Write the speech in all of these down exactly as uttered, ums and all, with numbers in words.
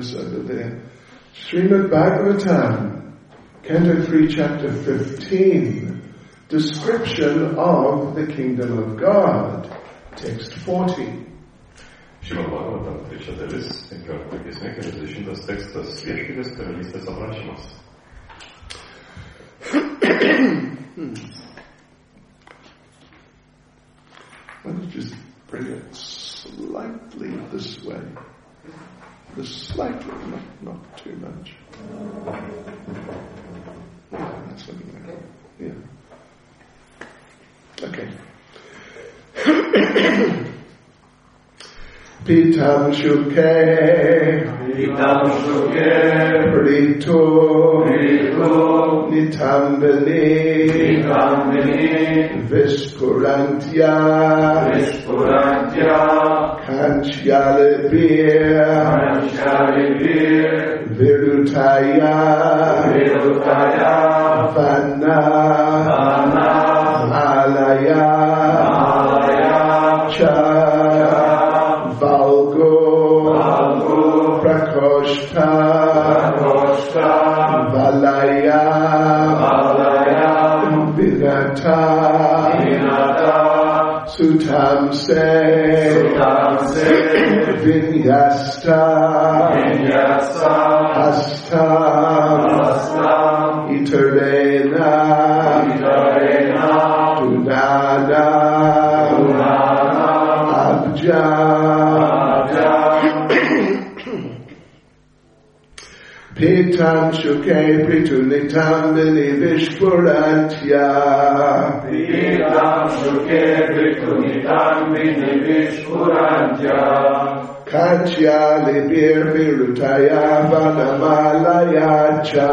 us over there. Srimad Bhagavatam, Canto three, Chapter fifteen, description of the Kingdom of God, text forty. Šrimad Bhagavatam, trečia dalis, penkiolikta giesmė, keturiasdešimtas tekstas, viešpaties karalystės aprašymas. Why don't you just bring it slightly this way? Just slightly, not, not too much. Yeah, that's looking like it. Yeah. Okay. Pitam Shuke Pitam Shuke Prito Prito Nitambani Nitambani Vispurantya Vispurantya Kanchyalibir Kanchyalibir Virutaya Virutaya Vana Vana Alaya Alaya Cha Valgo, Valgo, Prakoshta, Prakoshta, Valaya, Valaya, Vinata, Vinata, Sutamse, Sutamse, Vinyasta, Vinyasta, Hasta, Hasta, Iterena, Iterena, Tunana, Tunana, Abja, Pitam Shuke Pritunitam Vini Vishpurantya Pitam Shuke Pritunitam Vini Vishpurantya Kachya Libir Virutaya Vanamalaya Cha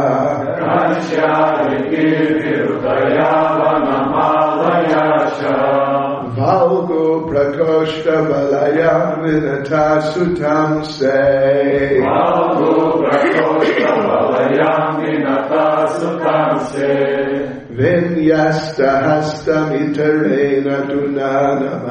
Kachya Libir Virutaya Vanamalaya Cha Valgo Prakoshta Valaya Vinata Sutam Se Valgo Prakoshta Valaya Vinata Sutam Se Vinyasta Hastam Iterena Dunanam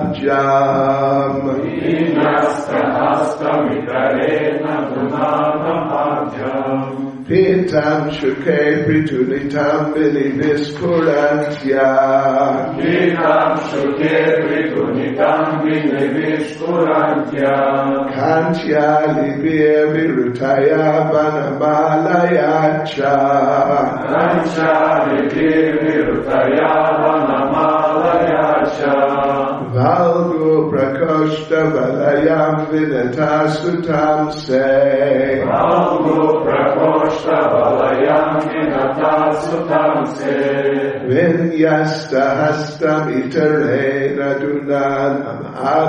Abjam Vinyasta Hastam Iterena Dunanam Abjam Pitam Shuke Pritunitam Vini Vispurantya Pitam Shuke Pritunitam Vini Vispurantya Kantya Libir Virutaya Vanamalaya Cha Kantya Libir Virutaya Vanamalaya Cha Valgo Prakoshta Valayam Vinata Sutam Se Valgo Prakoshta Valayam Vinata Sutam Se Vinyasta Hastam Iterena Dunanam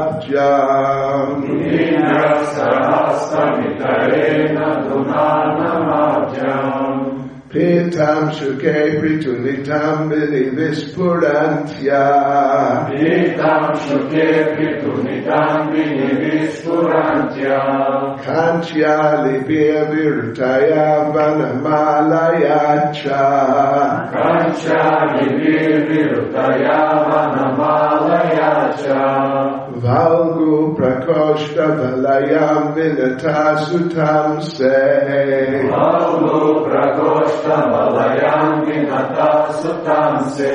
Abjam Vinyasta Hastam Iterena Dunanam Abjam Pitam Shuke Pritunitam Vini Vispurantya Pitam Shuke Pritunitam Vini Vispurantya Kantya Libir Virutaya Vanamalaya Cha Kantya Libir Virutaya Vanamalaya Cha Valgu Prakoshta Valayam Vinata Sutam Se Valgu Prakoshta Valayam Vinata Sutam Se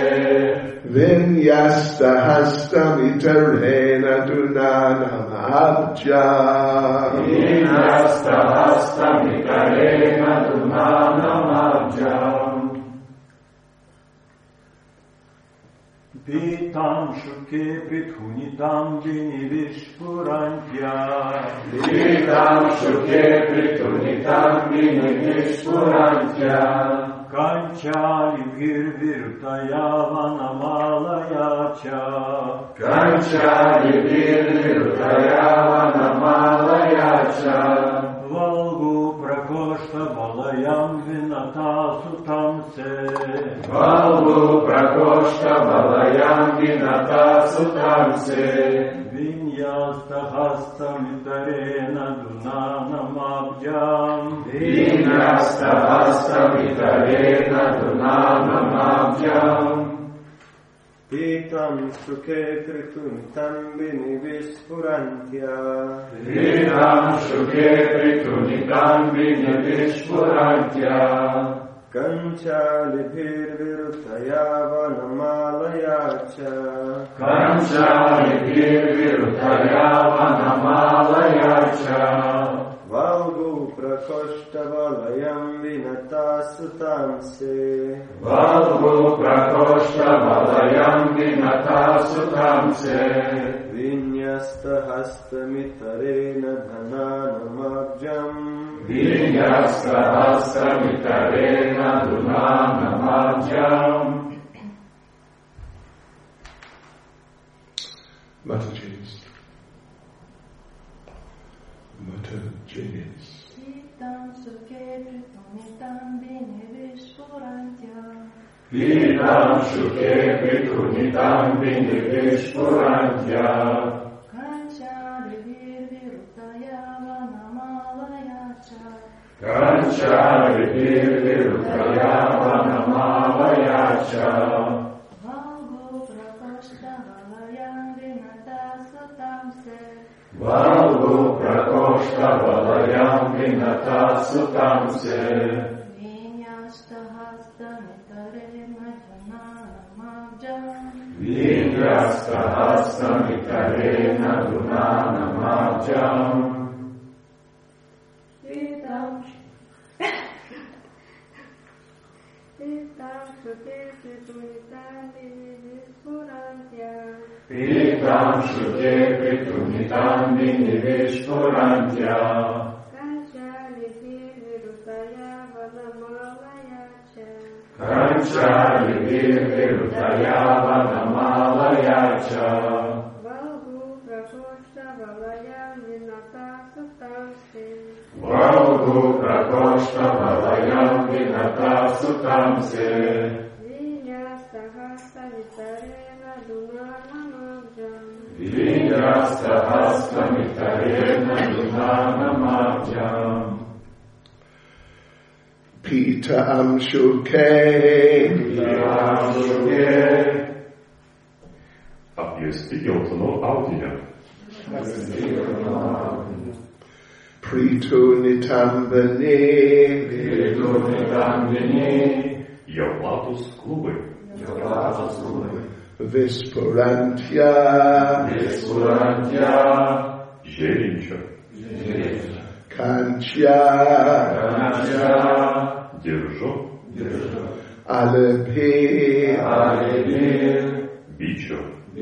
Vinyasta Hastam Iterena Dunanam Abjam Vinyasta Hastam Iterena Dunanam Abjam Pitam Shuke Pritunitam Vini Vishpurantya Pitam Shuke Pritunitam Vini Vishpurantya Kancha Libir Virutaya Vanamalaya Cha Kancha Libir Virutaya Vanamalaya Cha Valgu Prakoshta Valayam Vinata Sutam Se Valgu Prakoshta Valayam Vinata Sutam Se Vinyasta Hastam Itarena Dunanam Abjam Vinyasta Hastam Itarena Dunanam Abjam Pītam šuke pritunitam bini vispurantya. Pītam šuke pritunitam bini vispurantya. Kanchālibhir virutaya vanamalaya ca. Kanchālibhir virutaya vanamalaya ca. Valgu prakoštavalayam vinatasatamse. Valgu prakoštavalayam vinatasatamse. Vinyasta hastamitarena dhananamabjam. Vinyasta hastamitarena dhananamabjam. Mataji's. Mataji's. Pītam šuke pritunitam bini vispurantya. Pītam šuke pritunitam bini vispurantya. Kanchālibhir virutaya vanamalaya ca. Kanchālibhir virutaya vanamalaya ca. Valgu prakoštavalayam vinatasatamse. Valgu prakoštavalayam vinatasatamse. Vinyasta hastamitarena dhananamabjam. Vinyasta hastamitarena dhananamabjam. Pītam Pītam šuke pritunitam bini vispurantya. Pītam šuke pritunitam bini vispurantya. Kanchālibhir virutaya vanamalaya ca. Kanchālibhir virutaya vanamalaya ca. Valgu prakoštavalayam vinatasatamse. Valgu prakoštavalayam vinatasatamse. Vinyasta hastamitarena dhananamabjam. Vinyasta hastamitarena dhananamabjam. Pītam šuke. Pītam šuke. Apjestījotno audiņa. Pritunitam bini. Pritunitam bini. Jau platus klubai. Jau platus klubai. Vispurantya. Vispurantya. Žēriņša. Žēriņša. Kanchā. Kanchā. Держу. Держу. Alibhir. Alibhir. Bicho.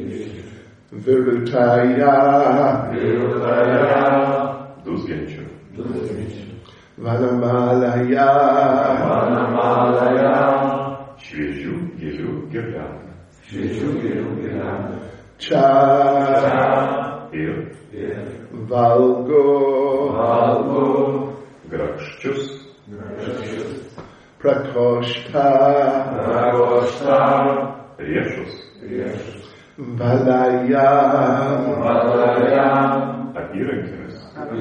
Virutaya. Virutaya. Duzgenču. Duzgenču. Vanamalaya. Vanamalaya. Šviežių gėlių girliandą. Šviežių gėlių girliandą. Cha. Cha. Ir. Ir. Valgu. Valgu. Grakščius. Grakščius. Prakoštā. Prakoštā. Riešus. Riešus. Valayam. Valayam. Apyrankėmis.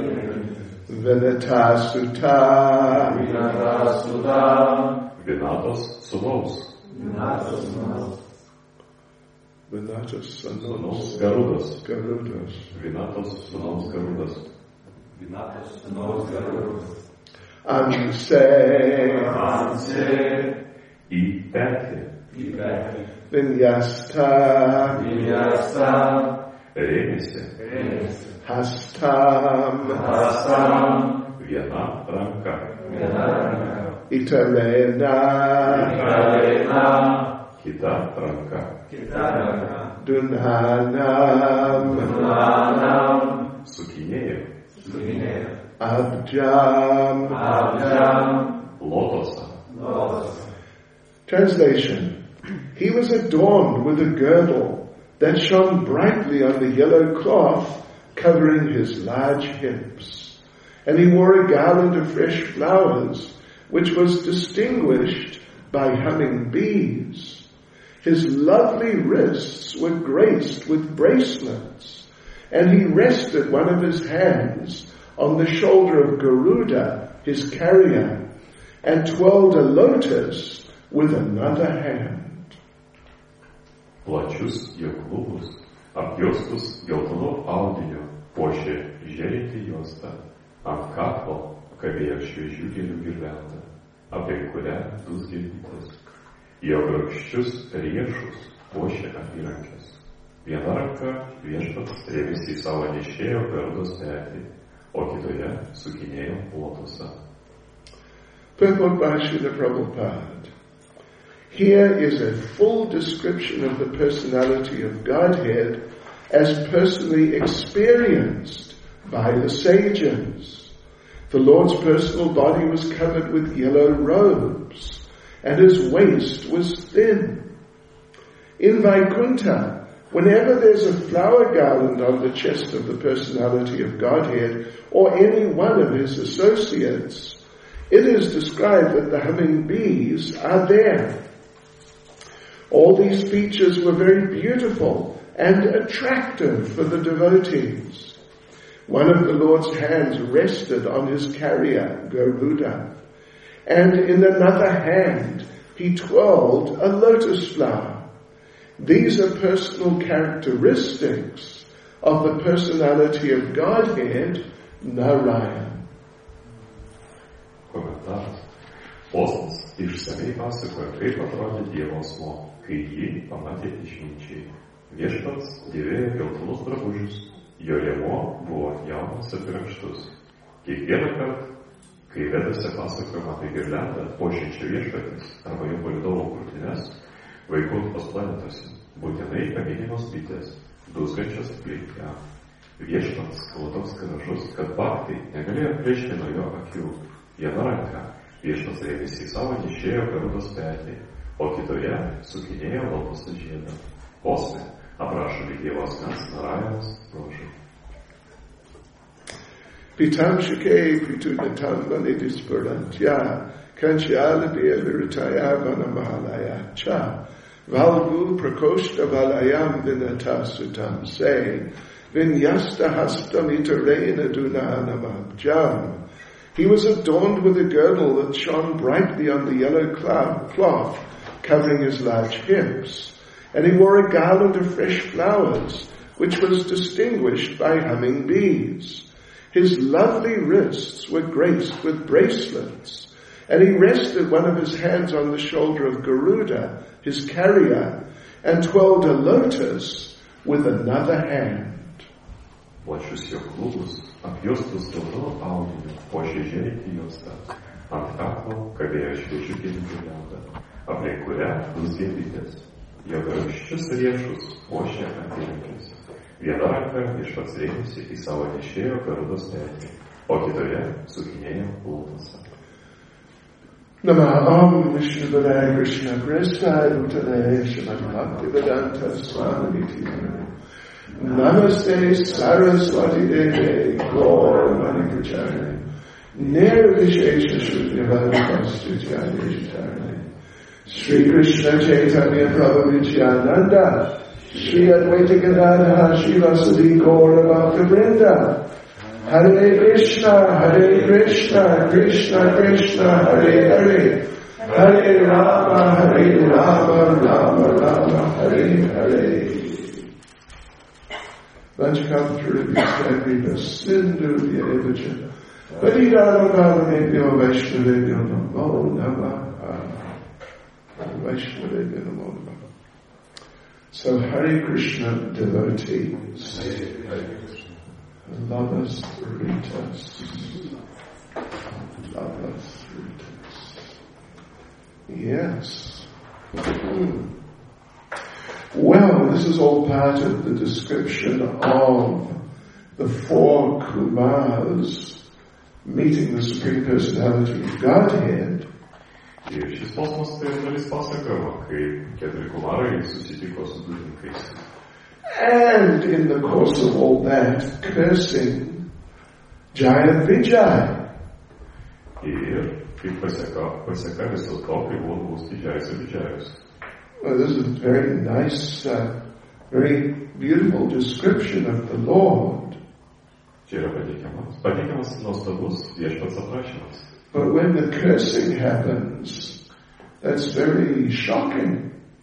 Vinatasuta. Vinatasuta. Vinatos sūnaus. Vinatos sūnaus. Vinatos sūnaus Garudas. Garudas. Vinatos sūnaus Garudas. Vinatos sūnaus Garudas. Anse. Anse. Į petį. Į petį. Vinyasta. Vinyasta. Rėmėsi. Rėmėsi. Hastam. Hastam. Viena ranka. Viena ranka. Itarena. Itarena. Kita ranka. Kita ranka. Dunhanam. Dunhanam. Sukinėjo. Sukinėjo. Abjam. Abjam. Lotosa. Lotosa. Translation. He was adorned with a girdle that shone brightly on the yellow cloth covering his large hips. And he wore a garland of fresh flowers, which was distinguished by humming bees. His lovely wrists were graced with bracelets, and he rested one of his hands on the shoulder of Garuda, his carrier, and twirled a lotus with another hand. Plačius jo klubus, apjuostus geltonu audiniu, puošė žėrinti juosta, ant kaklo kabėjo šviežių gėlių girlianda, apie kurią dus gėlytės. Jo grakščius riešus puošė apyrankės. Viena ranka viešpats rėmėsi į savo nešėjo gardos petį, o kitoje sukinėjo lotosą. Purport by Srila Prabhupada. Here is a full description of the personality of Godhead as personally experienced by the sages. The Lord's personal body was covered with yellow robes, and his waist was thin. In Vaikuntha, whenever there's a flower garland on the chest of the personality of Godhead or any one of his associates, it is described that the humming bees are there. All these features were very beautiful and attractive for the devotees. One of the Lord's hands rested on his carrier, Garuda, and in another hand he twirled a lotus flower. These are personal characteristics of the personality of Godhead, Narayan. Komentaras. Postas išsamei pasakoja, kaip atrodė Dievo asmuo, kai jį pamatė išminčiai. Viešpats dėvėjo geltonus drabužius, jo rėmuo buvo jaunas ir grakštus. Kiekvieną kartą, kai vedasi pasakojama apie girliandą puošiančią viešpatis arba jo palydovo krūtines, Vaikuntos planetose būtinai paminimos bitės, dūzgančios aplink ją. Viešpats buvo toks gražus, kad baktai negalėjo plėšti nuo jo akių. Viena ranka viešpats rėmėsi į savo nešėjo Garudos petį, o kitoje sukinėjo lotoso žiedą. Posme aprašomi Dievo asmens Narajanos bruožai. Pitam shike pritunatam manidisparantya kanchialabhya viritaya vanamahalaya cha valgu prakoshta valayam vinata sutam say vinyasta hastam itarena dunanamabjam. He was adorned with a girdle that shone brightly on the yellow cloth covering his large hips, and he wore a garland of fresh flowers which was distinguished by humming bees. His lovely wrists were graced with bracelets, and he rested one of his hands on the shoulder of Garuda, his carrier, and twirled a lotus with another hand. Plačius jo klubus, apjuostus geltonu audiniu, puošė žėrinti juosta. Ant kaklo kabėjo šviežių gėlių girlianda, aplink kurią dus gėlytės. Jo grakščius riešus puošė apyrankės. Viena ranka viešpats rėmėsi į savo nešėjo Garudos petį, o kitoje sukinėjo lotosą. Namaham Vishnupadaya Krishna Prestaya Bhutale Srimad Bhaktivedanta Swami Niti Namaste Saraswati Deve Gaura Pracharya Nirvishesha Shuddhavadvastutyaya Jitare Sri Krishna Chaitanya Prabhu Nityananda Sri Advaita Gadadhara Sri Vasudhi Gaura Bhakta Vrinda Hare Krishna, Hare Krishna, Krishna Krishna, Hare Hare, Hare Rama, Hare Rama, Rama Rama, Hare Hare. Vanchakam Sindhu Vyavacha, Padidana Bhavanebhyo Vaishnavebhyo Namo Namaha. Vaishnavebhyo Namo Namaha. So Hare Krishna devotees. Lovers Ritas. Lovers Ritas. Yes. Mm. Well, this is all part of the description of the four Kumars meeting the Supreme Personality of Godhead. Ir šis posmas tai dalis pasakojama, kai keturi kumarai susitiko su dujininkais. And in the course of all that, cursing Jaya Vijay. Ir kaip paseka, paseka viso to, kai buvo nubausti Didžiajus ir Didžiajus. Well, this is a very nice, uh, very beautiful description of the Lord. Čia yra pateikiamas, pateikiamas nuostabus viešpats aprašymas. But when the cursing happens, that's very shocking.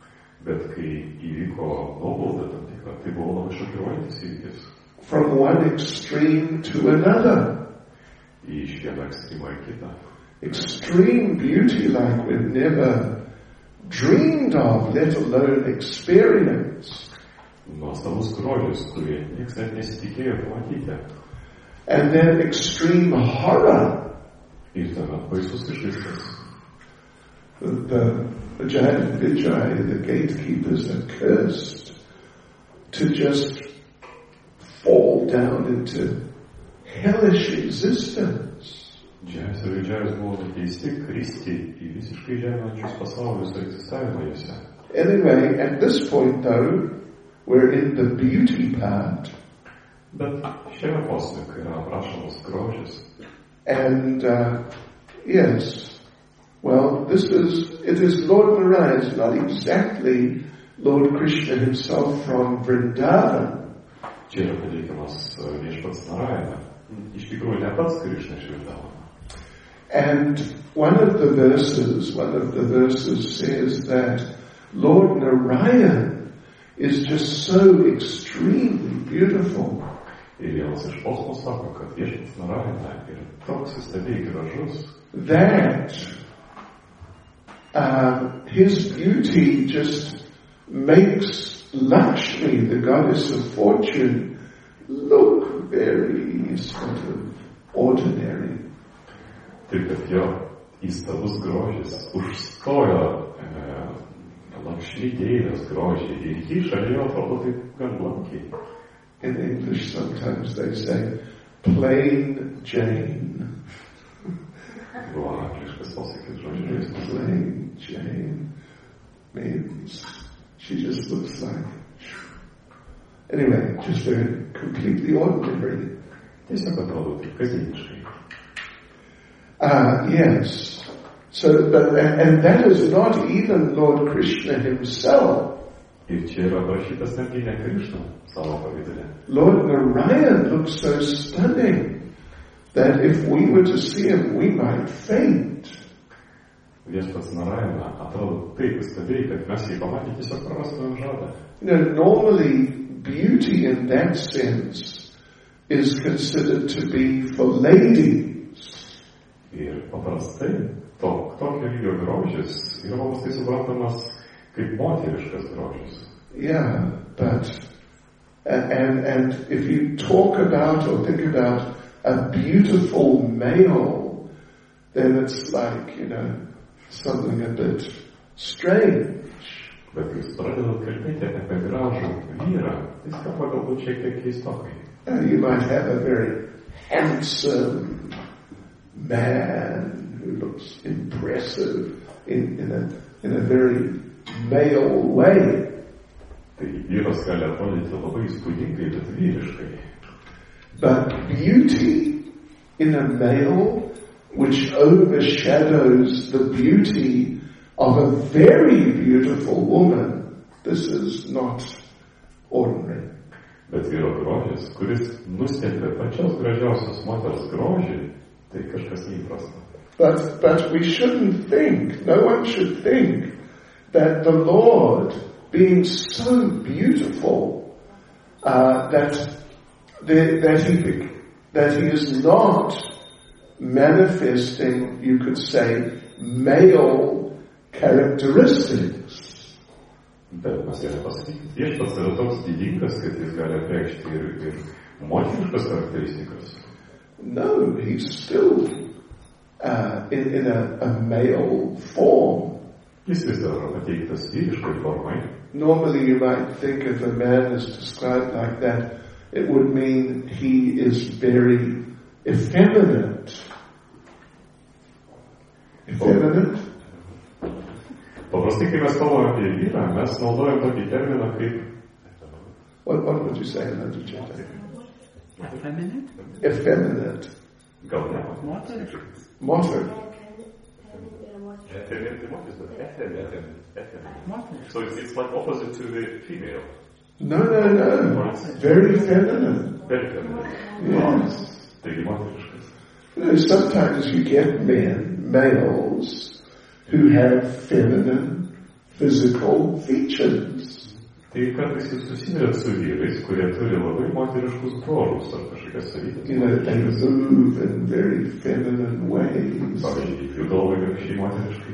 Bet kai įvyko nuobauda tam tikra, tai buvo labai šokiruojantis įvykis. From one extreme to another. Iš vieno ekstremo į kitą. Extreme beauty like we've never dreamed of, let alone experienced. Nuostabus grožis, kurį niekas net nesitikėjo pamatyti. And then extreme horror. Ir tuomet baisus išgąstis. The Vijay, Vijay, the gatekeepers are cursed to just fall down into hellish existence. Džiajas ir Vijayas buvo nuteisti kristi į visiškai žeminančius pasaulius ir egzistavimą juose. Anyway, at this point though, we're in the beauty part. Bet šiame posme, kai yra aprašomas grožis. And uh, yes, well, this is, it is Lord Narayan, it's not exactly Lord Krishna himself from Vrindavan. Čia yra pateikiamas viešpats Narayana. Iš tikrųjų ne pats Krishna iš Vrindavano. And one of the verses, one of the verses says that Lord Narayan is just so extremely beautiful. Ir vienas iš posmų sako, kad viešpats Narayana yra toks įstabiai gražus. That um, his beauty just makes Lakshmi, the goddess of fortune, look very sort of ordinary. Taip, kad jo įstabus grožis užstojo e, Lakshmi deivės grožį ir jį šalia jo atrodo taip gan blankiai. In English sometimes they say, plain Jane. Buvo angliškas posakis žodžiais. Plain Jane means she just looks like... Anyway, just very completely ordinary. Tiesiog atrodo taip kasdieniškai. Ah, yes. So, but, and that is not even Lord Krishna himself. Ir čia yra aprašytas netgi ne Krishna savo pavidale. Lord Narayan looks so stunning that if we were to see him, we might faint. Viešpats Narayana atrodo taip įstabiai, kad mes jį pamatę tiesiog prarastumėm žadą. You know, normally beauty in that sense is considered to be for ladies. Ir paprastai to, tokio lygio grožis yra paprastai suprantamas kaip moteriškas grožis. Yeah, but and and if you talk about or think about a beautiful male, then it's like, you know, something a bit strange. Bet jūs pradedat kalbėti apie gražų vyrą, tai skamba galbūt šiek tiek keistokai. Uh, you might have a very handsome man who looks impressive in, in a in a very male way. Tai vyras gali atrodyti labai įspūdingai, bet vyriškai. But beauty in a male which overshadows the beauty of a very beautiful woman, this is not ordinary. Bet vyro grožis, kuris nustelbia pačios gražiausios moters grožį, tai kažkas neįprasta. But, but we shouldn't think, no one should think that the Lord, being so beautiful, uh, that, the, that, he, that he is not manifesting, you could say, male characteristics. Bet mes galime pasakyti, viešpats yra toks didingas, kad jis gali apreikšti ir, ir moteriškas charakteristikas. No, he's still uh, in, in a, a male form. Jis vis dar pateiktas vyriškai formai. Normally you might think if a man is described like that, it would mean he is very effeminate. Effeminate? Paprastai, kai mes kalbame apie vyrą, mes naudojam tokį terminą kaip... What, what would you say in Advocate? Effeminate? Effeminate. Gal ne? Moter? Motter. Effeminate, but effeminate. So it's, it's like opposite to the female. No, no, no. Very feminine. Very feminine. Yes. Taigi moteriškas. You know, sometimes you get men, males, who have feminine physical features. Tai kartais jūs susiduriat su vyrais, kurie turi labai moteriškus bruožus ar kažkokias savybes. You know, they move in very feminine ways. Pavyzdžiui, juda labai gražiai moteriškai.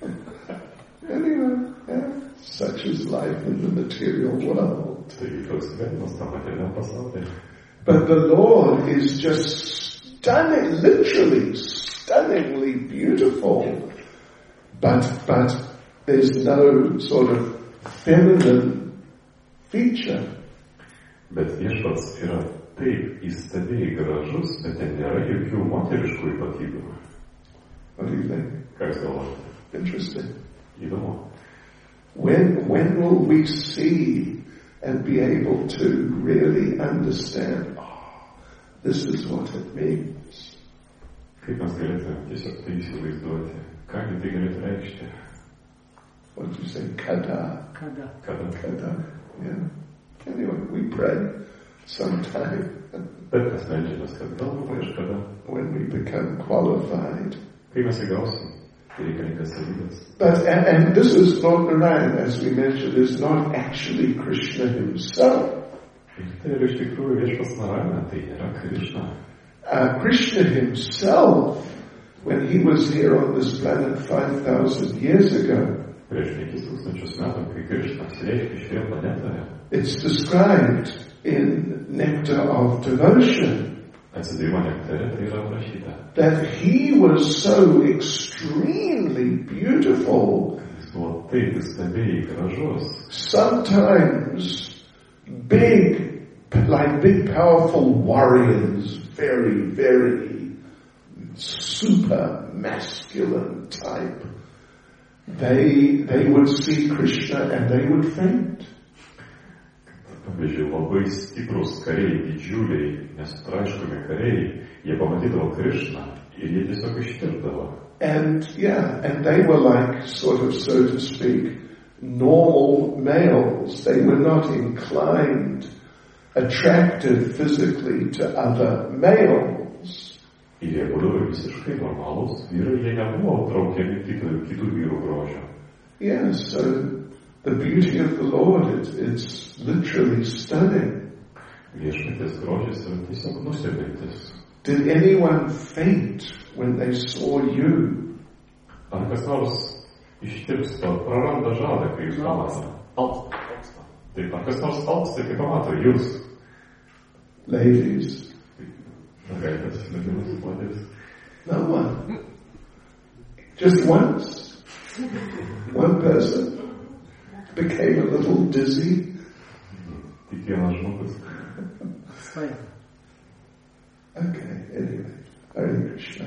Anyway, yeah, such is life in the material world. Taigi toks gyvenimas tam materialiam pasaulyje. But the Lord is just stunning, literally stunningly beautiful. But, but there's no sort of feminine feature. Bet viešpats yra taip įstabiai gražus, bet ten nėra jokių moteriškų ypatybių. What do you think? Ką jūs galvojate? Interesting. Įdomu. When, when will we see and be able to really understand, oh, this is what it means? Kaip mes galėtume tiesiog tai įsivaizduoti? Kągi tai galėtų reikšti? What do you say? Kada. Kada. Kada. Kada. Yeah. Anyway, we pray sometime. Bet mes meldžiamės, kad galbūt kažkada, when we become qualified. kai mes įgausim reikalingas savybės. But, and, and this is not Narayan, as we mentioned, is not actually Krishna himself. Tai yra iš tikrųjų viešpats Narayana, tai nėra Krishna. Uh, Krishna himself, when he was here on this planet five thousand years ago, Prieš penkis tūkstančius metų, kai Krishna apsireiškė šioje planetoje, it's described in Nectar of Devotion Atsidavimo nektare tai yra aprašyta. that he was so extremely beautiful. Jis buvo taip įstabiai gražus. Sometimes big, like big powerful warriors, very, very super masculine type. They, they would see Krishna and they would faint. Pavyzdžiui, labai stiprus kariai, didžiuliai, nesutraiškomi kariai, jie pamatydavo Krishną ir jie tiesiog ištirpdavo. And yeah, and they were like sort of, so to speak, normal males. They were not inclined, attracted physically to other males. Ir jie būdavo visiškai normalūs vyrai, jie nebuvo traukiami kitų, kitų vyrų grožio. Yeah, so the beauty of the Lord, it's, it's literally stunning. Viešpaties grožis yra tiesiog nustebintis. Did anyone faint when they saw you? Ar kas nors ištirpsta, praranda žadą, kai jūs pamato? Alpsta. Taip, ar kas nors alpsta, kai pamato jūs? Ladies? Galite atsiminti moteris. No one. Just once. One person became a little dizzy. Tik vienas žmogus. Okay, anyway. Hare Krishna.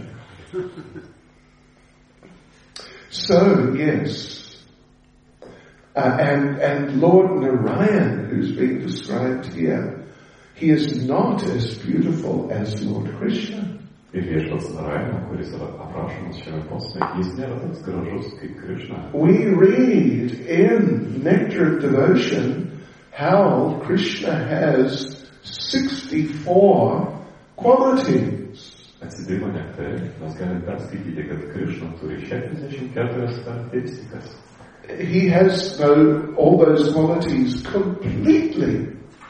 So, yes. Uh, and, and Lord Narayan, who's being described here, he is not as beautiful as Lord Krishna. Ir viešpats Narayana, kuris yra aprašomas šiame posme, jis nėra toks gražus kaip Krishna. We read in Nectar of Devotion how Krishna has sixty-four qualities. Atsidavimo nektare mes galime perskaityti, kad Krishna turi šešiasdešimt keturias charakteristikas. He has though, all those qualities completely.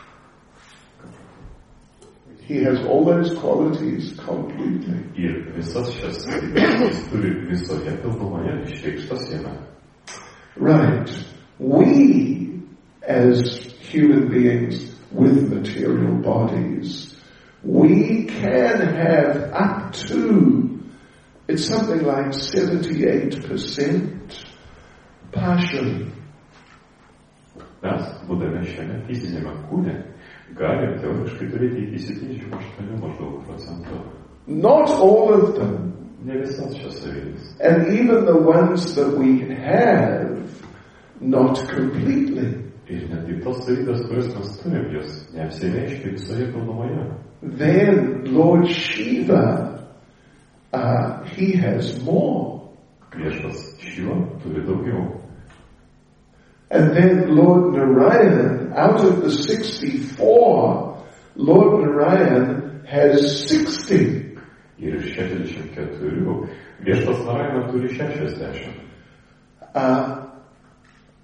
He has all those qualities completely. Ir visas šias savybes jis turi visoje pilnumoje išreikštas jame. Right. We, as human beings with material bodies, we can have up to, it's something like seventy-eight percent passion. Mes, būdami šiame fizinėme kūne, galim teoriškai turėti iki septyniasdešimt aštuoni maždaug procentų. Not all of them. Ne visas šias savybes. And even the ones that we have, not completely. Ir netgi tos savybės, kurias mes turim, jos neapsireiškia visoje pilnumoje. Then Lord Shiva, uh, he has more. Viešpas Šiva turi daugiau. And then Lord Narayan, out of the sixty-four, Lord Narayan has sixty. Ir iš šešiasdešimt keturių viešpas Narayana turi šešiasdešimt. Uh,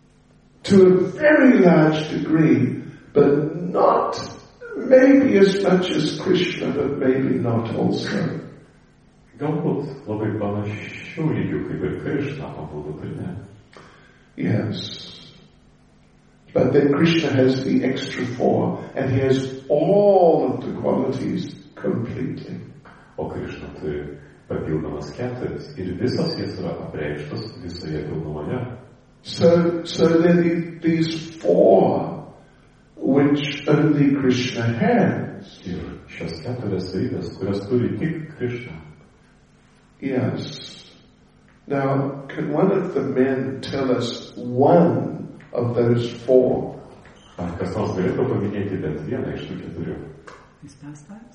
to a very large degree, but not maybe as much as Krishna, but maybe not also. Galbūt labai panašių lygių kaip ir Krishna, o galbūt ir ne. Yes. But then Krishna has the extra four, and he has all of the qualities completely. O Krishna turi papildomas keturis ir visas jas yra apreikštos visoje pilnumoje. So, so there are these four which only Krishna has. Ir šios keturias savybės, kurias turi tik Krishna. Yes. Now, can one of the men tell us one of those four? Ar kas nors galėtų paminėti bent vieną iš tų keturių? His pastimes?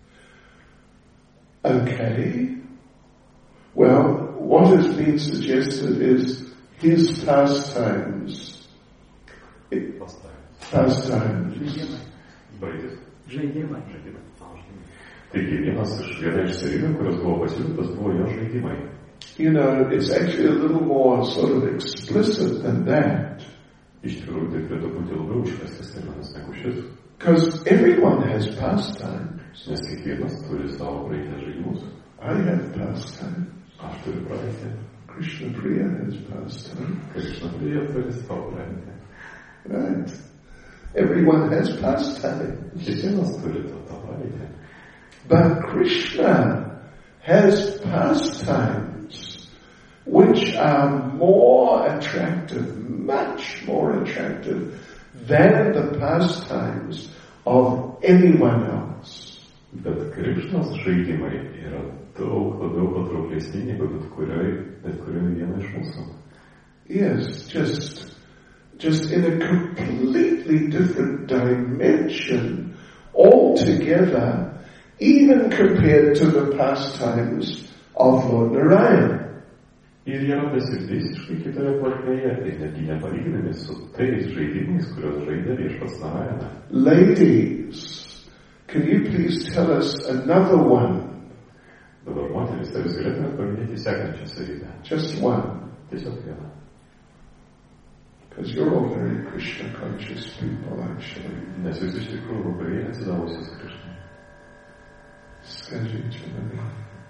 Okay. Well, what has been suggested is his pastimes. It, pastimes. Žaidimai. Taigi vienas iš viena iš serijų, kurios buvo pasiūlytos, buvo jo žaidimai. You know, it's actually a little more sort of explicit than that. Iš tikrųjų, tai turėtų būti labiau išvestas terminas negu šis. Because everyone has pastimes. Nes kiekvienas turi savo praeities žaidimus. I have pastimes. Aš turiu praeitį. Krishna Priya has pastimes. Krishna Priya turi savo praeitį. Right. Everyone has pastimes. Kiekvienas turi tą praeitį. But Krishna has pastimes which are more attractive, much more attractive than the pastimes of anyone else. Bet Krishnos žaidimai yra daug labiau patrauklesni negu bet kurioj, bet kurioj viena iš mūsų. Yes, just, just in a completely different dimension altogether, even compared to the pastimes of Lord Narayana. Ir jie randasi visiškai kitoje plotmėje, tai netgi nepalyginami su tais žaidimais, kuriuos žaidė viešpats Narayana. Ladies, can you please tell us another one? Dabar moteris, ar jūs galėtumėte paminėti sekančią savybę? Just one. Tiesiog vieną. Because you're all very Krishna conscious people, actually. Nes jūs iš tikrųjų labai atsidavusios Krishna. Skажи, Chanani.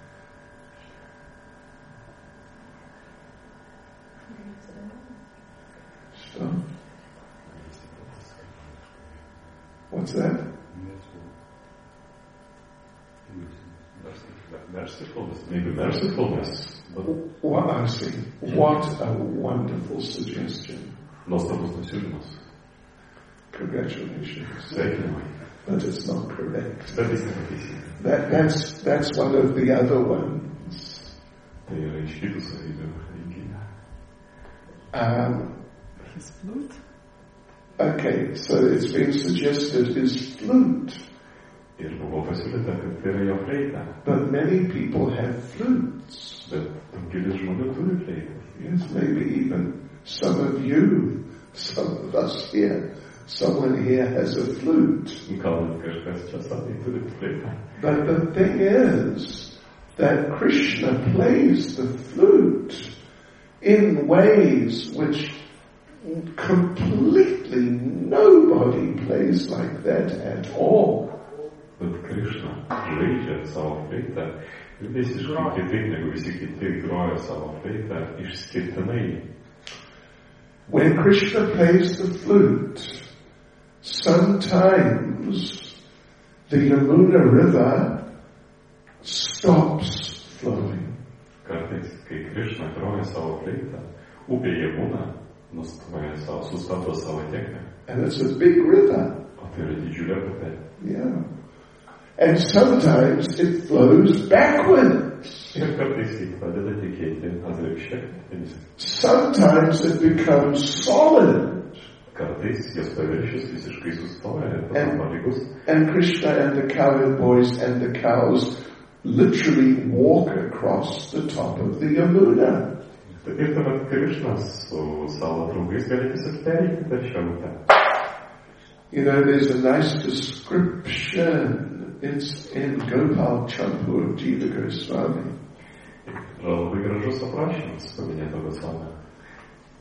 Stop. What's that? Mercifulness. Maybe mercifulness. But what I see. What a wonderful suggestion. Nuostabus pasiūlymas. Congratulations. Sveikinimai. But it's not correct. Bet jis nepateisinga. That, that's, that's one of the other ones. Tai yra iš kitų savybių rinkinio. Um, His flute? okay, so it's been suggested his flute. Ir buvo pasiūlyta, kad tai yra jo fleita. But many people have flutes. Bet daugelis žmonių turi fleitas. Yes, maybe even some of you, some of us here, someone here has a flute. Gal kažkas čia savai turi fleitą. But the thing is that Krishna plays the flute in ways which completely nobody plays like that at all. Bet Krishna žaidžia savo fleitą ir visiškai kitaip negu visi kiti groja savo fleitą išskirtinai. When Krishna plays the flute, sometimes the Yamuna River stops flowing. Kartais, kai Krishna groja savo fleitą, upė Jamuna nustoja savo, sustabdo savo tėkmę. And it's a big river. O tai yra didžiulė upė. Yeah. And sometimes it flows backwards. Ir kartais jį pradeda tekėti atvirkščiai. Sometimes it becomes solid. Kartais jos paviršius visiškai sustoja ir tampa lygus. And Krishna and the cowboys and the cows literally walk across the top of the Yamuna. Ir tuomet Krishnas su savo draugais gali tiesiog pereiti per šią upę. You know, there's a nice description. It's in Gopal Champu of Jiva Goswami. Yra labai gražus aprašymas paminėto Goswami.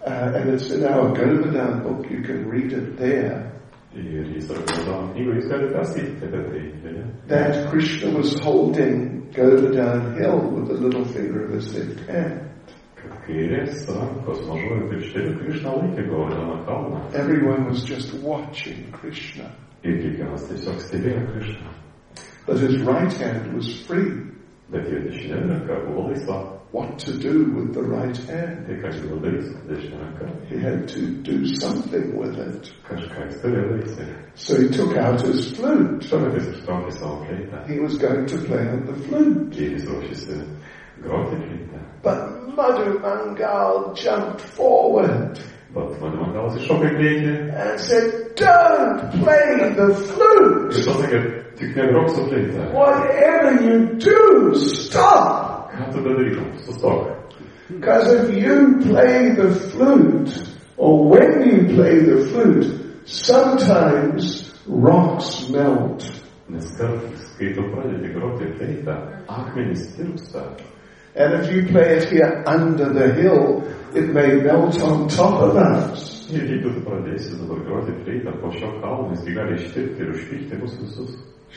Uh, and it's in our Govardhan book, you can read it there. Ir jis yra Govardhano knygoje, jūs galite perskaityti apie tai, beje. That Krishna was holding Govardhan Hill with the little finger of his left hand. Kad kairės rankos mažojo piršteliu Krishna laikė Govardhano kalną. Everyone was just watching Krishna. Ir kiekvienas tiesiog stebėjo Krishną. But his right hand was free. Bet jo dešinė ranka buvo laisva. What to do with the right hand? Tai ką jis darys su dešinė ranka? He had to do something with it. Kažką jis turėjo daryti. So he took out his flute. Tuomet jis ištraukė savo fleitą. He was going to play on the flute. Ir jis ruošėsi groti fleitą. But Madhu Mangal jumped forward. Bet Madhu Mangalas iššoko į priekį. And said, don't play the flute. Ir pasakė, tik negrok su fleitą. Whatever you do, stop. Ką tu bedarytum? Sustok. Because if you play the flute, or when you play the flute, sometimes rocks melt. Nes kartais, kai tu pradedi groti fleitą, akmenys tirpsta. And if you play it here under the hill, it may melt on top of us. Ir jeigu tu pradėsi dabar groti fleitą po šio kalno, jis gali ištirpti ir užpykti mus visus.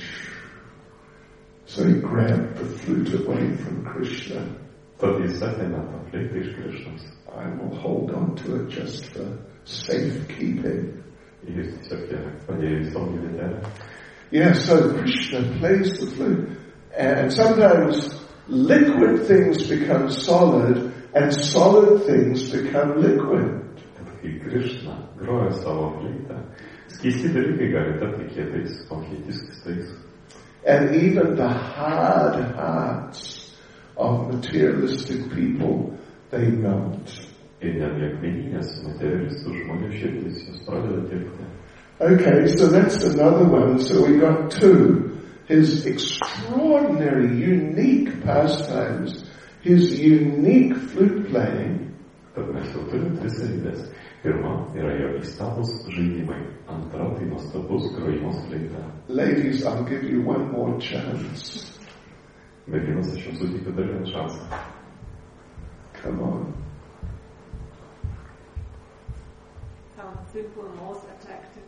So he grabbed the flute away from Krishna. Tad jis atėmė tą fleitą iš Krišnos. I will hold on to it just for safekeeping. Ir jis tiesiog ją padėjo į savo vietę. Yeah, so Krishna plays the flute. And sometimes liquid things become solid, and solid things become liquid. Tad kai Krišna groja savo fleitą, skeisti dalykai gali tapti kietais, o kieti skystais. And even the hard hearts of materialistic people, they melt. Ir netgi akmeninės materialistų žmonių širdis, jos pradeda tirpti. Okay, so that's another one. So we got two. His extraordinary, unique pastimes, his unique flute playing. Tad mes jau turim dvi savybės. Pirma yra jo įstabus žaidimai. Antra tai nuostabus grojimas fleita. Ladies, I'll give you one more chance. Merginos, aš jums suteikiu dar vieną šansą. Come on. Sounds simple, most attractive.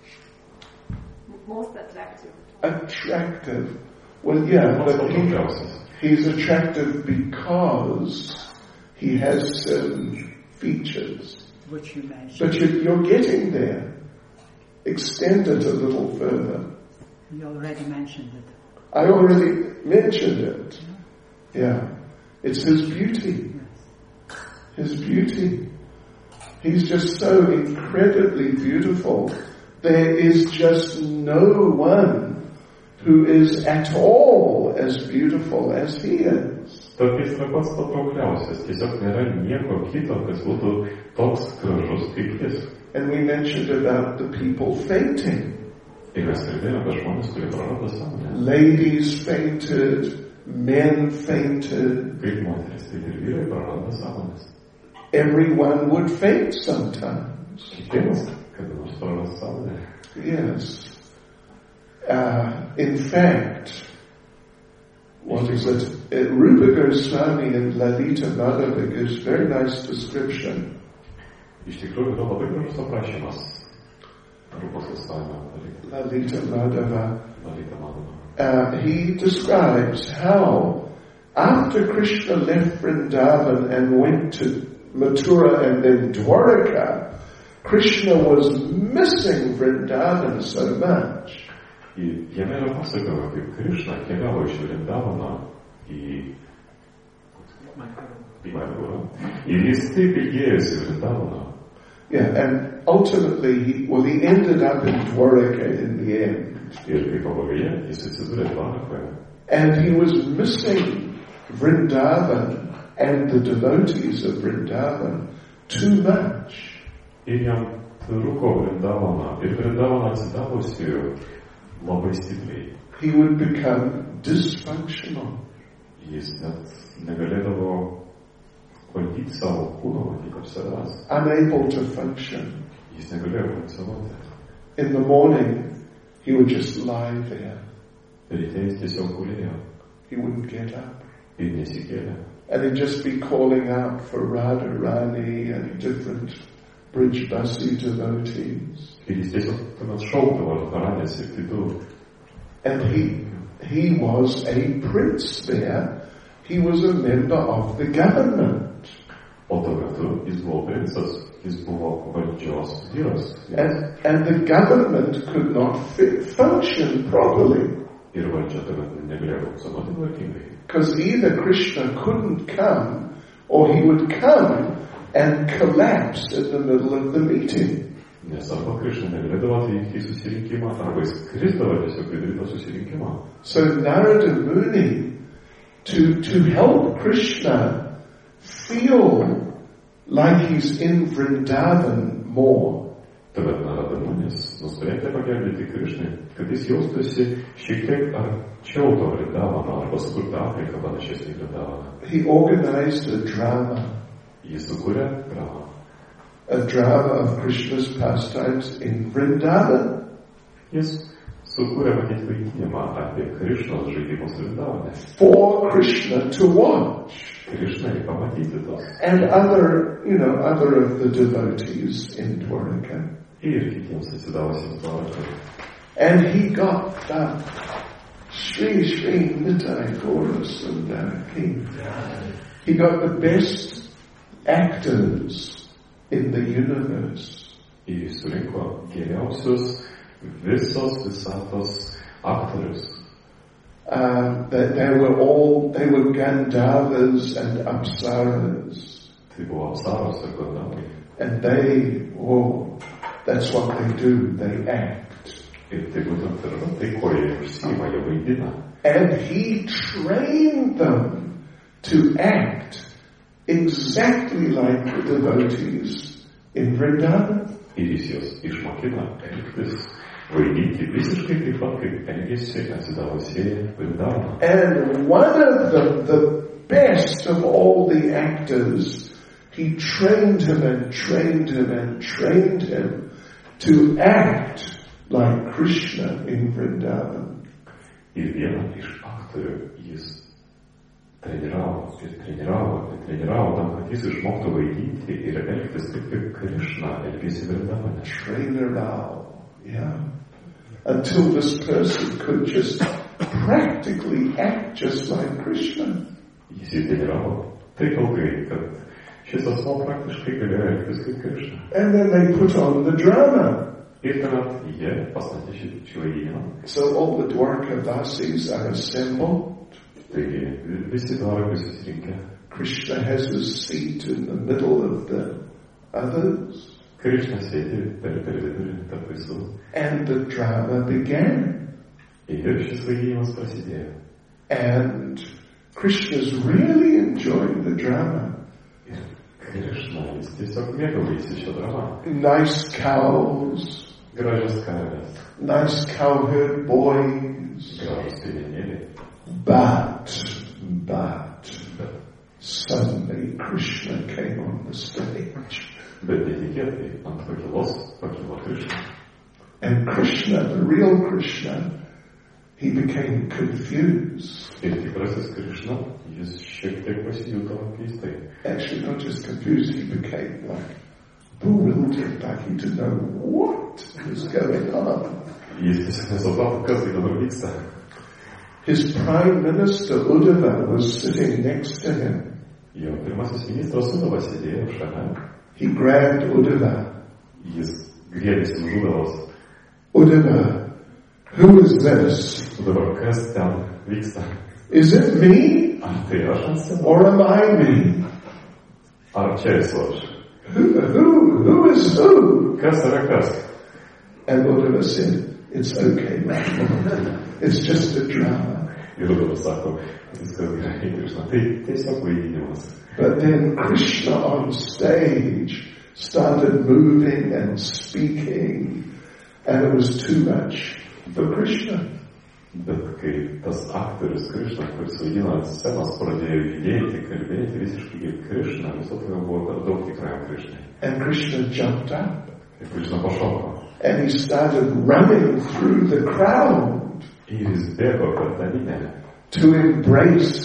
Most attractive. Attractive. Well, yeah, but he, he's attractive because he has certain features. Which you mentioned. But you, you're getting there. Extend it a little further. You already mentioned it. I already mentioned it. Yeah. It's his beauty. His beauty. He's just so incredibly beautiful. There is just no one who is at all as beautiful as he is. Tad jis yra pats patraukliausias. Tiesiog nėra nieko kito, kas būtų toks gražus kaip jis. And we mentioned about the people fainting. Ir mes kalbėjome apie žmonės, kurie prarado sąmonę. Ladies fainted, men fainted. Kaip moteris, taip ir vyrai prarado sąmonės. Everyone would faint sometimes. Kiekvienas, kada nors prarado sąmonę. Yes. Uh, in fact, what is it? Uh, Rupa Goswami and Lalita Madhava gives very nice description. Iš tikrųjų, yra labai gražus aprašymas. Rupas Goswami, Lalita Madhava. Lalita Madhava. Uh, he describes how after Krishna left Vrindavan and went to Mathura and then Dwaraka, Krishna was missing Vrindavan so much. Ir jame yra pasakoma, kaip Krišna keliavo iš Vrindavano į Mayapurą. Ir jis taip ilgėjosi Vrindavano. Yeah, and ultimately, he, well, he ended up in Dwaraka in the end. Ir kaip pabaigoje, jis atsidūrė Dvarakoje. And he was missing Vrindavan and the devotees of Vrindavan too much. Ir jam trūko Vrindavaną. Ir Vrindavaną atsidavusiųjų labai stipriai. He would become dysfunctional. Jis net negalėdavo valdyti savo kūno, matyti kaip savęs. Unable to function. Jis negalėjo funkcionuoti. In the morning, he would just lie there. Ryte jis tiesiog gulėjo. He wouldn't get up. Ir nesikėlė. and he'd just be calling out for Radharani and different Bridge Basi devotees. Ir jis tiesiog tuomet šaukdavo Radharanės ir kitų. And he, he was a prince there. He was a member of the government. O tuo metu jis buvo princas, jis buvo valdžios vyras. And, and the government could not fit, function properly. Ir valdžia tuomet negalėjo funkcionuoti tvarkingai. Because either Krishna couldn't come, or he would come and collapse in the middle of the meeting. Nes arba Krishna negalėdavo atvykti į susirinkimą, arba jis krisdavo tiesiog vidury to susirinkimą. So Narada Muni, to, to help Krishna feel like he's in Vrindavan more, Tuomet Narada Munis nusprendė pagelbėti Krishnai, kad jis jaustųsi šiek tiek arčiau to Vrindavano, arba sukurta aplinka panašesnė į Vrindavaną. he organized a drama. Jis sukūrė dramą. A drama of Krishna's pastimes in Vrindavan. Jis sukūrė matyti vaidinimą apie Krishnos žaidimus Vrindavane. For Krishna to watch. Krishnai pamatyti tos. And other, you know, other of the devotees in Dwaraka. Ir kitiems atsidavusiems Dvarakai. And he got the Shri Shri Nitai Gaura Sundara King. He got the best actors in the universe. Ir jis surinko geriausius visos visatos aktorius. Um, that they were all, they were Gandharvas and Apsaras. Tai buvo Apsaros ir Gandharvai. And they, oh, that's what they do, they act. Ir tai būtent yra tai, ko jie užsiima, jie vaidina. And he trained them to act exactly like the devotees in Vrindavan. Ir jis juos išmokina elgtis, vaidinti visiškai taip pat, kaip elgėsi atsidavusieji Vrindavaną. And one of them, the best of all the actors, he trained him and trained him and trained him to act like Krishna in Vrindavan. Ir vieną iš aktorių jis treniravo ir treniravo ir treniravo tam, kad jis išmoktų vaidinti ir elgtis taip, kaip Krishna elgėsi Vrindavane. Trenirao, yeah. Until this person could just practically act just like Krishna. Jis jį treniravo taip ilgai, kad šis asmo praktiškai galėjo elgtis kaip Krishna. And then they put on the drama. Ir tuomet jie pastatė šį vaidinimą. So all the Dwarkavasis are assembled. Taigi visi Dvarakai susirinkę. Krishna has his seat in the middle of the others. Krishna sėdi per per vidurį tarp visų. And the drama began. Ir šis vaidinimas prasidėjo. And Krishna's really enjoying the drama. Ir Krishna jis tiesiog mėgaujasi šią dramą. Nice cows. Gražios karvės. Nice cowherd boys. Gražus piemenėliai. But, but, suddenly Krishna came on the stage. Bet netikėtai ant pakilos pakilo Krishna. And Krishna, the real Krishna, he became confused. Ir tikrasis Krishna, jis šiek tiek pasijuto keistai. Actually, not just confused, he became like bewildered, like he didn't know what was going on. Jis tiesiog nesuprato, kas tai dabar vyksta. His prime minister, Uddhava, was sitting next to him. Jo pirmasis ministras Uddhavas sėdėjo šalia. He grabbed Uddhava. Jis griebėsi už Uddhavos. Uddhava, who is this? Dabar kas ten vyksta? Is it me? Ar tai aš ant scenos? Or am I me? Ar čia esu aš? Who, who, who is who? Kas yra kas? And Uddhava said, it's okay, man. It's just a drama. Ir Uddhavas sako, viskas gerai, Krishna. Tai tiesiog vaidinimas. But then Krishna on stage started moving and speaking, and it was too much for Krishna. Bet kai tas aktorius Krishna, kuris vaidina ant scenos, pradėjo judėti, kalbėti visiškai kaip Krishna, viso tai buvo per daug tikrajam Krishnai. And Krishna jumped up. Ir Krishna pašoko. And he started running through the crowd Ir jis bėgo per tą minę. to embrace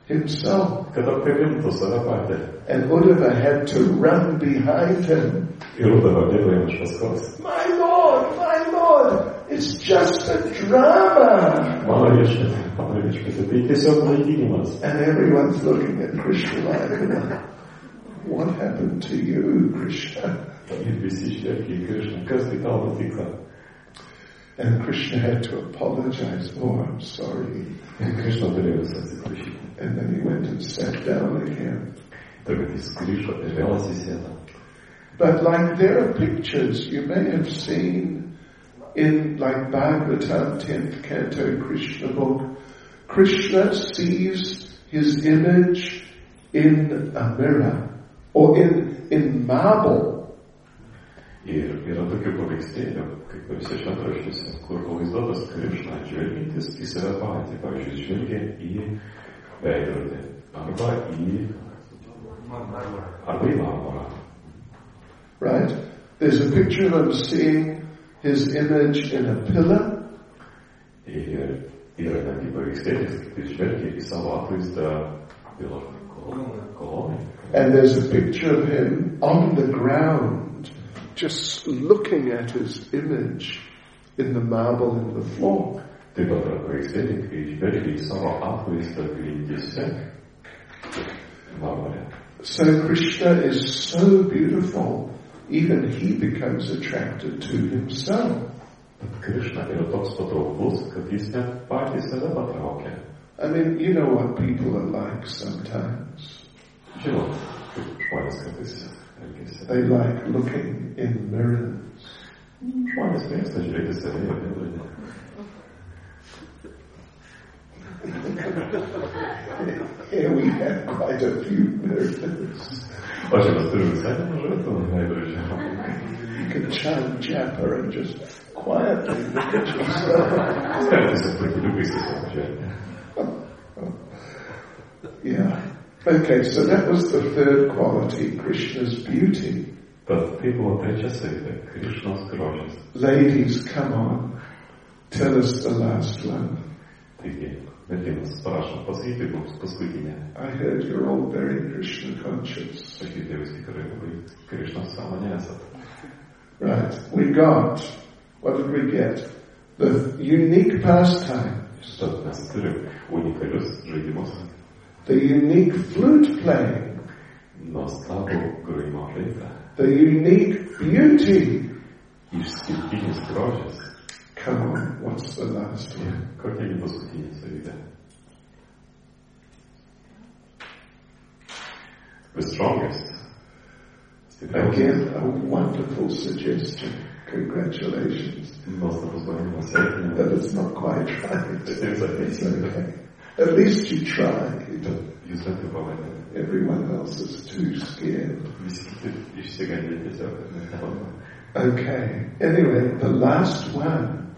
himself. Kada primintų save patį. And Uddhava had to run behind him. Ir Uddhava bėgo jam iš paskos. My Lord, my Lord, it's just a drama. Mano viešpatie, mano viešpatie, tai tiesiog vaidinimas. And everyone's looking at Krishna like, what happened to you, Krishna? Ir visi žvelgia į Krišną, kas tai tau nutiko? And Krishna had to apologize. Oh, I'm sorry. Ir Krišna turėjo visą atsiprašyti. And then he went and sat down again. Tuomet jis grįžo ir vėl atsisėdo. But like there are pictures you may have seen in like Bhagavatam tenth canto Krishna book. Krishna sees his image in a mirror or in, in marble. Ir yra tokių paveikslėlių, kaip visose šventraščiuose, kur pavaizduotas Krišna žvelgiantis į save patį, pavyzdžiui, žvelgia į veidrodį arba į arba į marmurą. Right? There's a picture of him seeing his image in a pillar. Ir yra netgi paveikslėlis, kaip jis žvelgia į savo atvaizdą pilar kolonai. And there's a picture of him on the ground, just looking at his image in the marble in the floor. Taip pat yra paveikslėlį, kai žvelgia į savo atvaizdą grindyse marmurė. So Krishna is so beautiful, even he becomes attracted to himself. Krishna yra toks patrauklus, kad jis net patį save patraukia. I mean, you know what people are like sometimes. Žinot, kaip žmonės kartais elgiasi. They like looking in mirrors. Žmonės mėgsta žiūrėti save į veidrodį. Here we have quite a few mirrors. O čia mes turime visai nemažai tų veidrodžių. You can chant japa and just quietly look at yourself. Tiesiog pakiliukais tiesiog žiūrėti. Yeah. Okay, so that was the third quality, Krishna's beauty. Tad tai buvo trečia savybė, Krišnos grožis. Ladies, come on. Tell us the last one. Taigi, merginos, prašom, pasakyti mums paskutinę. I heard you're all very Krishna conscious. Aš girdėjau, jūs tikrai labai Krišnos sąmonė esat. Right, we got, what did we get? The unique pastimes. Tad mes turim unikalius žaidimus. The unique flute playing. Nuostabų grojimo fleitą. The unique beauty. Išskirtinis grožis. Come on, what's the last one? Kokia gi paskutinė savybė? The strongest. Again, a wonderful suggestion. Congratulations. Nuostabus bandymas sveikinimas. But it's not quite right. It's okay. At least you tried. Jūs bent jau pabandėte. Everyone else is too scared. Visi kiti išsigandė tiesiog, kad mes nepamanome. Okay. Anyway, the last one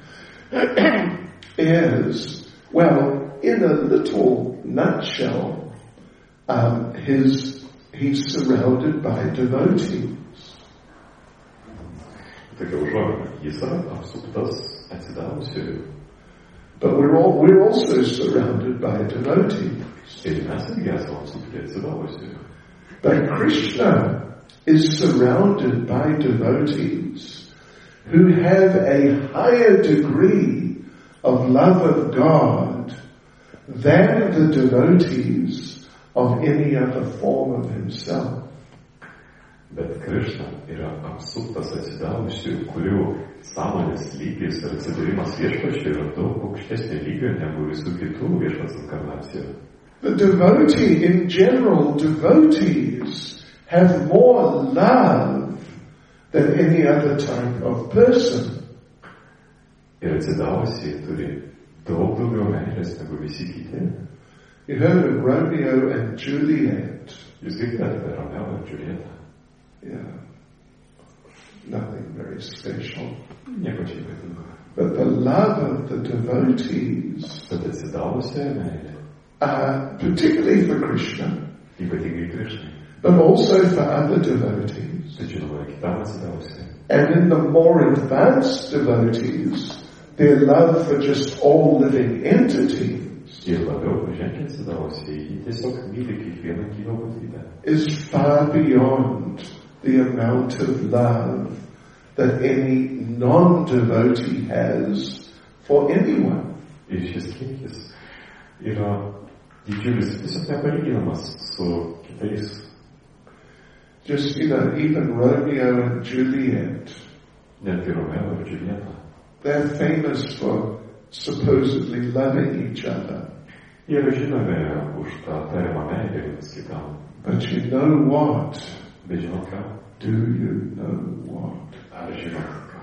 is, well, in a little nutshell, um, his he's surrounded by devotees. Tokia užuomina, jis yra apsuptas atsidavusiųjų. But we're all we're also surrounded by devotees. Ir mes irgi esame apsupti atsidavusiųjų. But Krishna is surrounded by devotees who have a higher degree of love of God than the devotees of any other form of himself. Bet Krišna yra apsuptas atsidavusiųjų, kurių sąmonės lygis ir atsidūrimas viešpačiui yra daug aukštesnio lygio negu visų kitų viešpats inkarnacijų. The devotee, in general, devotees have more love than any other type of person. Ir atsidavusiai turi daug daugiau meilės negu visi kiti. You heard of Romeo and Juliet. Jūs girdėjote apie Romeo ir Julietą? Yeah. Nothing very special. Nieko čia ypatingo. But the love of the devotees, Bet atsidavusioje meilė, uh, particularly for Krishna, ypatingai Krišnai, but also for other devotees, bet žinoma, kitam atsidavusiai. and in the more advanced devotees, their love for just all living entities Ir labiau paženklinsidavosi, ji tiesiog myli kiekvieną gyvą būtybę. Is far beyond the amount of love that any non-devotee has for anyone. Ir šis kiekis yra didžiulis, tiesiog nepalyginamas su kitais. Just, you know, even Romeo and Juliet, Netgi Romeo ir Julieta. they're famous for supposedly loving each other. Jie yra žinomi už tą tariamą meilę vienas kitam. But you know what? Bet žinot ką? Do you know what? Ar žinot ką?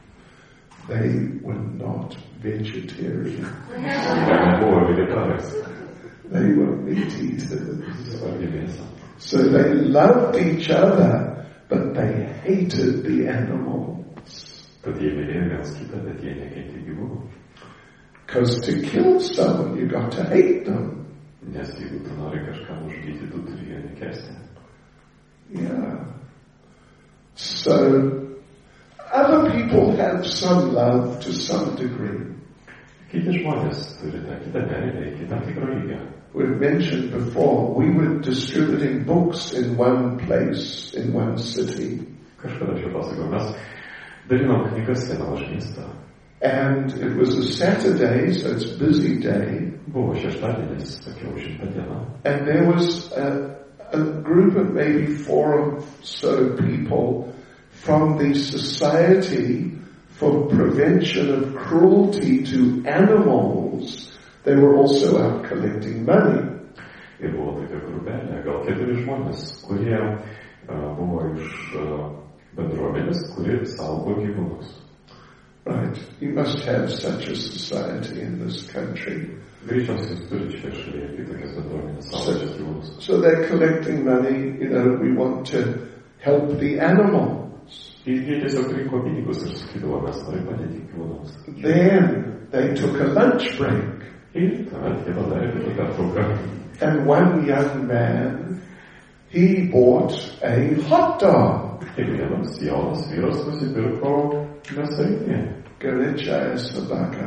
They were not vegetarian. Jie nebuvo vegetaras. They were meat eaters. Valgė mėsą. So they loved each other, but they hated the animals. Tad jie mylėjo vienas kitą, bet jie nekentė gyvūnų. Because to kill someone, you got to hate them. Nes jeigu tu nori kažką nužudyti, tu turi jo nekęsti. Yeah. So, other people have some love to some degree. Kiti žmonės turi tą kitą meilę iki tam tikro lygio. We've mentioned before, we were distributing books in one place, in one city. Kažkada aš jau pasakau, mes dalinom knygas vieną miestą. And it was a Saturday, so it's a busy day. Buvo šeštadienis, tokia užimta diena. And there was a, a group of maybe four or so people from the Society for Prevention of Cruelty to Animals. They were also out collecting money. Ir buvo tokia grupelė, gal keturi žmonės, kurie uh, buvo iš uh, bendruomenės, kuri saugo gyvūnus. Right. You must have such a society in this country. Greičiausiai jūs turite šioje šalyje kai tokias bendruomenės saugančias gyvūnus. So they're collecting money, you know, we want to help the animals. Ir jie tiesiog rinko pinigus ir sakydavo, mes norime padėti gyvūnams. Then they took a lunch break. Ir tuomet jie padarė tokią pertrauką. And one young man, he bought a hot dog. Ir vienas jaunas vyras nusipirko mėsainį. Garechaya Sabaka.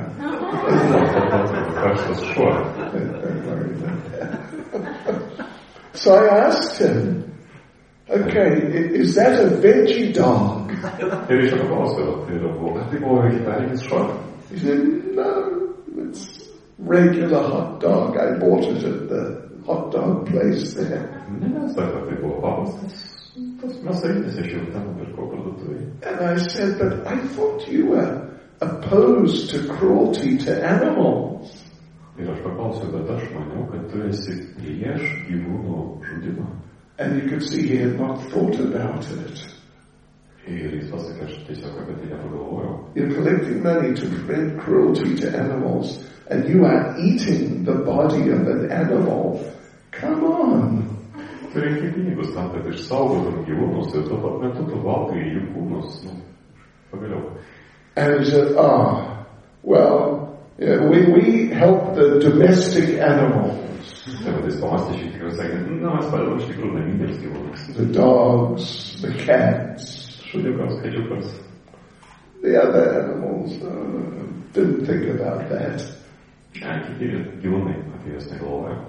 Karštas šuo. Don't worry about that. So I asked him, okay, i- is that a veggie dog? Ir iš jo paklausiau, tai yra buvo, tai buvo vegetarinis šuo. He said, no, it's regular hot dog. I bought it at the hot dog place there. Ne, ne, sako, tai buvo paprastas. Tas mėsainis iš jau ten nupirko parduotuvėje. And I said, but I thought you were opposed to cruelty to animals. Ir aš paklausiau, bet aš maniau, kad tu esi prieš gyvūnų žudimą. And you could see he had not thought about it. Ir jis pasakė, aš tiesiog apie tai nepagalvojau. You're collecting money to prevent cruelty to animals, and you are eating the body of an animal. Come on. Tu renki pinigus tam, kad išsaugotum gyvūnus ir tuo pat metu tu valgai jų kūnus. Nu, pagaliau. And he said, ah, well, yeah, we, we help the domestic animals. Tai va, jis pamastė šiek tiek ir sakė, na, mes padedam iš tikrųjų naminiams gyvūnams. The dogs, the cats, Šuniukams, kačiukams. the other animals. Uh, didn't think about that. Ne, kiti gyvūnai apie juos negalvoja.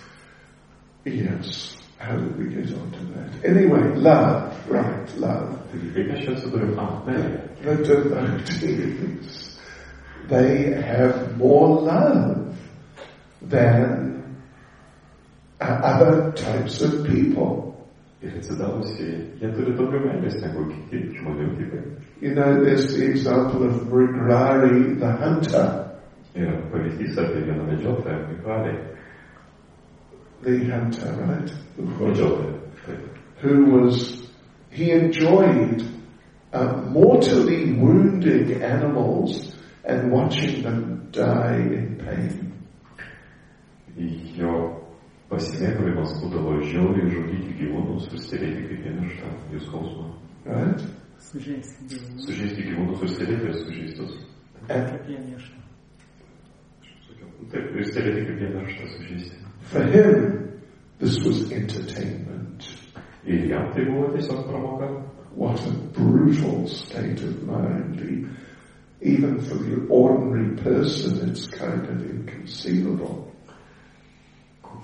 Yes. How did we get onto that? Anyway, love. Right, love. Taigi, kaip mes čia atsidūrėm? Ah, meilė. The devotees, they have more love than uh, other types of people. Ir atsidavusi, jie turi daugiau meilės negu kiti žmonių tipai. You know, there's the example of Mrigarari the hunter. Ir pavyzdys apie vieną medžiotoją, Mikalį. The hunter, right? Medžiotoją, taip. Who was, he enjoyed uh, mortally wounding animals and watching them die in pain. Jo pasimėgavimas būdavo žiauriai žudyti gyvūnus ir stebėti kaip jie miršta jų skausmą. Right? Sužeisti gyvūnų. Sužeisti gyvūnus ir stebėti ir sužeistus. And Kaip jie miršta. Taip, ir stebėti kaip jie miršta sužeisti. for him, this was entertainment. Ir jam tai buvo tiesiog pramoga. What a brutal state of mind. He, even for the ordinary person, it's kind of inconceivable.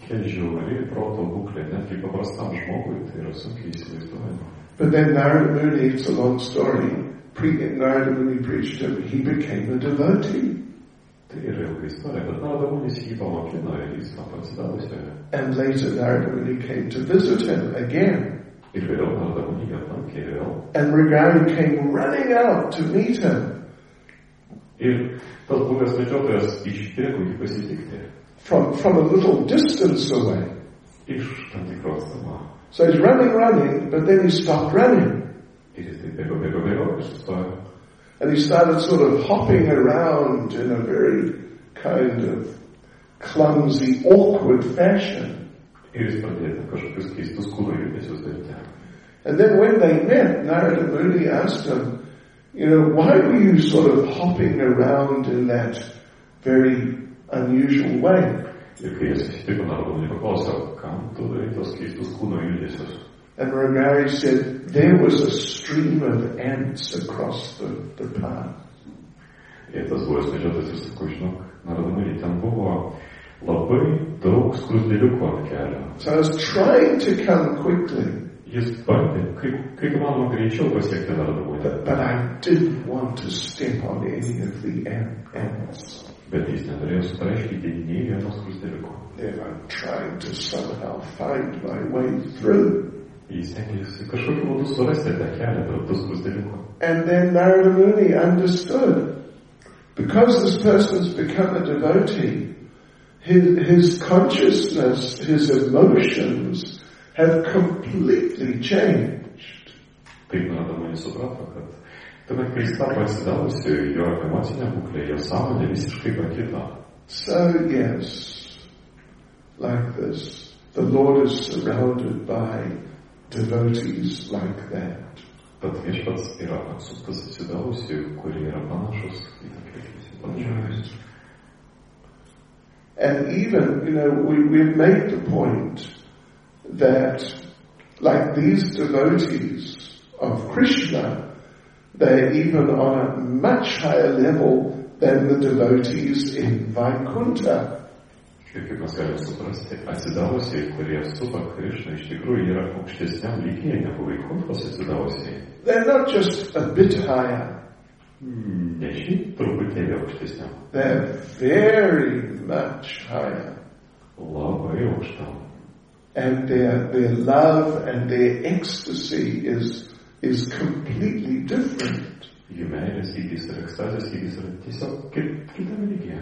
Kokia žiauri proto būklė, netgi paprastam žmogui, tai yra sunkiai įsivaizduojama. But then Narada Muni, it's a long story, pre- Narada Muni preached him, he became a devotee. Tai yra ilga istorija, bet Narada Munis jį pamokino ir jis tapo atsidavusioje. And later Narada Muni came to visit him again. Ir vėliau Narada Muni jį aplankė vėl. And Mrigari came running out to meet him. Ir tas buvęs medžiotojas išbėgo jį pasitikti. From, from a little distance away. Iš tam tikro atstumo. So he's running, running, but then he stopped running. Ir jis taip bėgo, bėgo, bėgo ir sustojo. And he started sort of hopping around in a very kind of clumsy, awkward fashion. Ir jis pradėjo kažkokius keistus kūno judesius daryti. And then when they met, Narada Muni asked him, you know, why were you sort of hopping around in that very unusual way? Ir kai jie susitiko, Narada Muni paklausė, kam tu darai tos keistus kūno judesius? And Mrigari said, there was a stream of ants across the, the path. Ir tas buvęs medžiotojas ir sako, žinok, Narada Muni, ten buvo labai daug skruzdėliukų ant kelio. So I was trying to come quickly. Jis bandė, kaip, kaip manoma, greičiau pasiekti Narada Muni. But, but I didn't want to step on any of the ants. Bet jis nenorėjo sutraiškyti nei vienos skruzdėliuko. Then I'm trying to somehow find my way through. Jis stengiasi kažkokiu būdu surasti tą kelią tarp tų skruzdėliukų. And then Narada Muni understood. Because this person's become a devotee, his, his consciousness, his emotions have completely changed. Taip Narada Muni suprato, kad tuomet, kai jis tapo atsidavusiu, jo emocinė būklė, jo sąmonė visiškai pakito. So yes, like this, the Lord is surrounded by devotees like that. Tad viešpats yra apsuptas atsidavusių, kurie yra panašus į tokius. And even, you know, we, we've made the point that, like these devotees of Krishna, they're even on a much higher level than the devotees in Vaikuntha. Ir kaip mes galime suprasti, atsidavusiai, kurie supa Krišną, iš tikrųjų yra aukštesniam lygyje negu Vaikuntos atsidavusiai. They're not just a bit higher. Ne šiaip truputėlį aukštesniam. They're very much higher. Labai aukštam. And their, their love and their ecstasy is, is completely different. Jų meilės lygis ir ekstazės lygis yra tiesiog kaip kitame lygyje.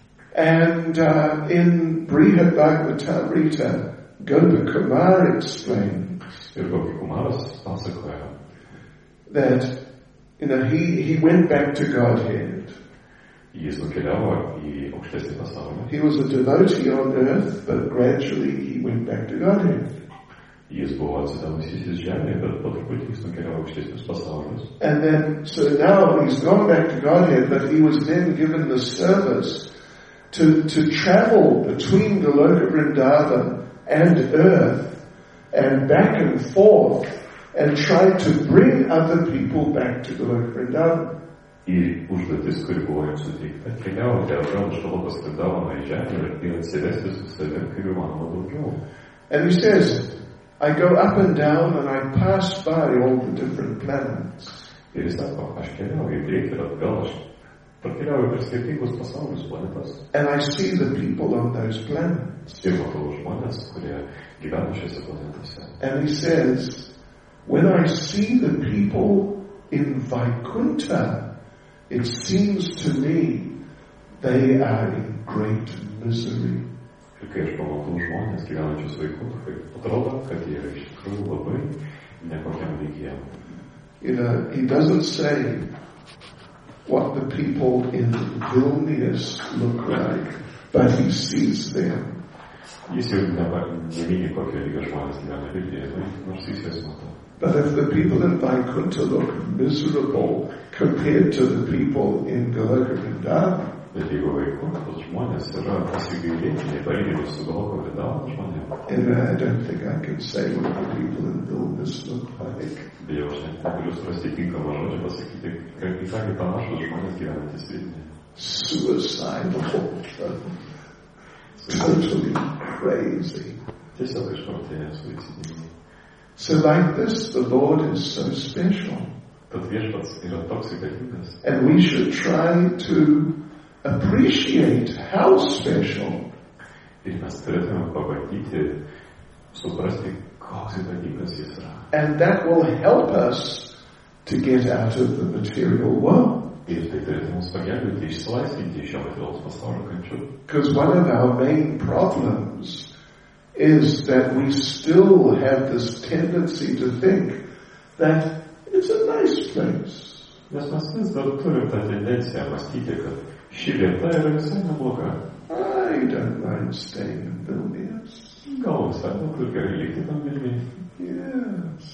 And uh, in Brihad Bhagavatamrita, Gopakumar explains Ir Gopakumaras pasakoja, that, you know, he, he went back to Godhead. Jis nukeliavo į aukštesnį pasaulį. He was a devotee on earth, but gradually he went back to Godhead. Jis buvo atsidavusysis žemėje, bet po truputį jis nukeliavo aukštesnius pasaulius. And then, so now he's gone back to Godhead, but he was then given the service to, to travel between Goloka Vrindavan and earth and back and forth and try to bring other people back to Goloka Vrindavan. Ir užduotis, kuri buvo jums suteikta, keliauti atgal iš Golokos Vrindavano į žemę ir atsivesti su savim, kaip įmanoma daugiau. And he says, I go up and down and I pass by all the different planets. Ir jis sako, aš keliauju į priekį ir atgal, aš pakeliauju per skirtingus pasaulius planetas. And I see the people on those planets. Ir matau žmonės, kurie gyvena šiose planetose. And he says, when I see the people in Vaikuntha, it seems to me they are in great misery. Ir kai aš pamatau žmonės gyvenančius Vaikuntoje, atrodo, kad jie yra iš tikrųjų labai nekokiam lygyje. You know, he doesn't say what the people in Vilnius look like, but he sees them. Jis jau nemyli kokio lygio žmonės gyvena Vilniuje, nors jis jas mato. But if the people in Vaikuntha look miserable compared to the people in Goloka Vrindavan, Bet jeigu Vaikuntos žmonės yra pasigailėtiniai palyginus su Goloko Vrindavano žmonėmis, and I don't think I can say what the people in Vilnius look like. Bijau, aš net negaliu surasti tinkamą žodžią pasakyti, kad į ką panašus žmonės gyvenantis Vilniuje. Suicidal. totally crazy. Tiesiog išprotėję suicidiniai. So like this, the Lord is so special. Tad viešpats yra toks ypatingas. And we should try to appreciate how special. Ir mes turėtume pabandyti suprasti, koks ypatingas jis yra. And that will help us to get out of the material world. Ir tai turėtų mums pagelbėti išsilaisvinti iš šio materialaus pasaulio kančių. Because one of our main problems is that we still have this tendency to think that it's a nice place. Nes mes vis dar turim tą tendenciją mąstyti, kad ši vieta yra visai nebloga. I don't mind staying in Vilnius. Gal visai būtų gerai likti tam Vilniuje. Yes.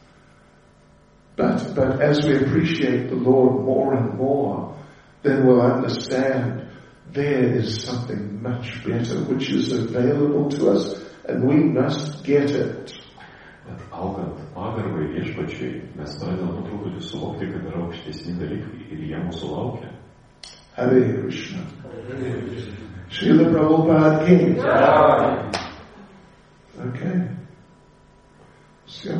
But, but as we appreciate the Lord more and more, then we'll understand there is something much better which is available to us, and we must get it. Bet augant pagarbai viešpačiai, mes pradedame truputį suvokti, kad yra aukštesni dalykai ir jie mūsų laukia. Hare Krishna. Srila Prabhupada King. Okay. So,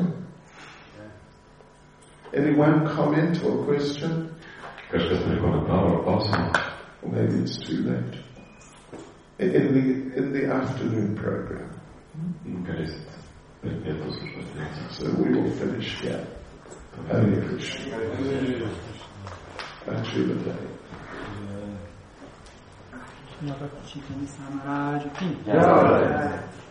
anyone comment or question? Kažkas turi komentarų ar klausimų? Or maybe it's too late. In, in the in the afternoon program. Galėsit per pietus užduoti. So we will finish here. Hare Krishna. Srila Devi. Maharaj ki. Yeah.